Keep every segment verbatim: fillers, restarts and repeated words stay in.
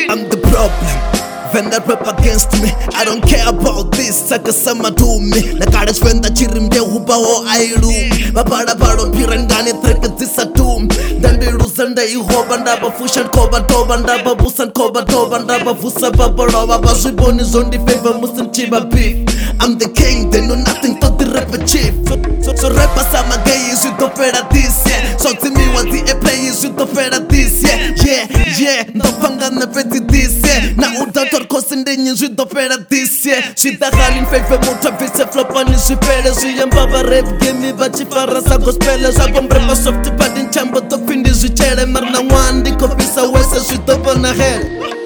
I'm the problem when they rap against me. I don't care about this, akasema to me. Nakada swenda chirimbe hubao ailu. Babada bado pirangani trekatisa tum. Dambi rusanda ihoba ndaba fushan koba toba ndaba busan koba toba ndaba fusa babaro baba shiboni zondi favor muslim chiba beef. I'm the king, they know nothing to the rapper chief. So, so rappers are my gays, you don't better this, yeah. So to me what the players, you don't better this, yeah. Yeah, yeah, no panga na peti this, yeah. Na udator kosin de nyin, you don't better this, yeah. She da halin favor muta vise flop on is better. She am baba rap game me bachi fara sa gospel. Sa bombre ma soft padin chambo to pindi su chere marna wandi ko pisa wesa su to bona head.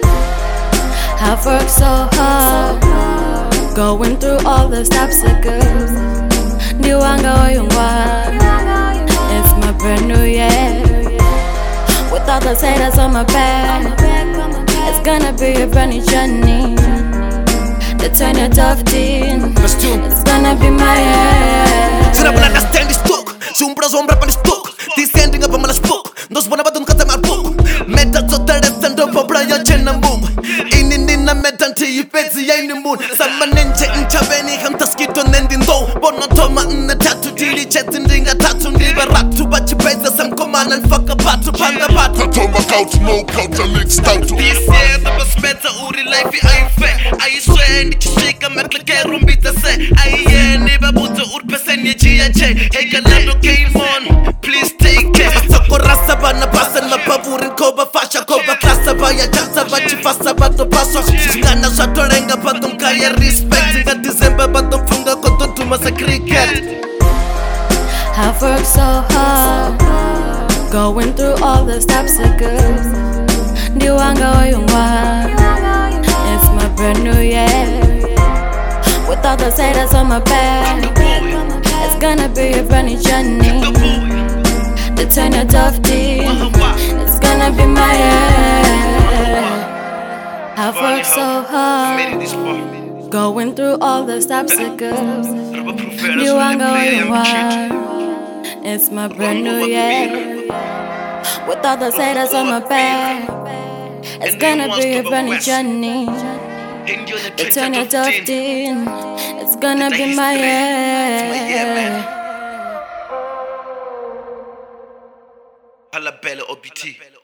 I've worked so hard, going through all the obstacles. Ndiwanga oyungwa, it's my brand new year. With all the haters on my back, it's gonna be a brand new journey. The turn of tough teen, it's gonna be my year. Será buena understand this talk, sombra sombra para this talk. Descending up on my spook, nos bona badun kata mar book. Meta total stand up for Brian Chenamum. In in in a meta until you face the any moon. Some ninja in Chaveni, hum taskito nending though. Bono toma in the tattoo, dilly chatting ring a tattoo, never rat to but you pay some command and fuck a bat to panda bat. Toma couch, no couch, a mixed out. This year, the best better uri life, I fair. I swear, and you shake a metal care room beat the say. I hear never put the urpesen, ye G H. Hey, Galado came on, please take care. Socorrasa, bana pasan, la pavurin koba, fasha koba, klasa, vaya, jasa, vachi, fasa, bato paso. Gana, shatorenga, batum kaya, respect. Got December, batum funga, koto, to masa cricket. I've worked so hard, going through all the obstacles. Ndiwanga oyungwa, it's my brand new year. With all the haters on my back, it's gonna be a brand new journey. The turn of tough teen, it's gonna be my year. I've worked so hard, going through all the obstacles. Ndiwanga oyungwa, it's my brand new year. With all the haters on my back, it's gonna be a brand new journey. The turn of tough teen, it's gonna be my year. Alla bella O B T.